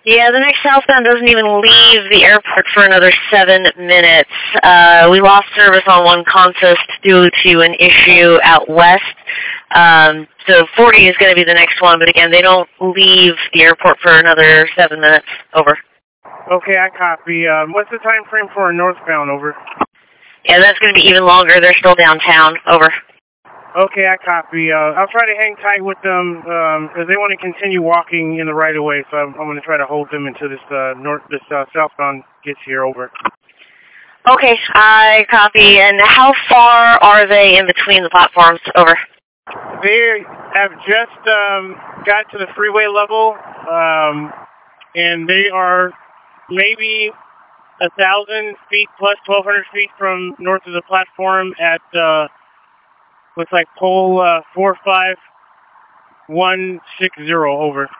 Yeah, the next southbound doesn't even leave the airport for another 7 minutes. We lost service on one consist due to an issue out west. So 40 is going to be the next one, but again, they don't leave the airport for another 7 minutes. Over. Okay, I copy. What's the time frame for a northbound? Over. Yeah, that's going to be even longer. They're still downtown. Over. Okay, I copy. I'll try to hang tight with them because they want to continue walking in the right of way. So I'm going to try to hold them until this southbound gets here. Over. Okay, I copy. And how far are they in between the platforms? Over. They have just got to the freeway level, and they are maybe 1,000 feet plus 1,200 feet from north of the platform at looks like pole 45160. Over.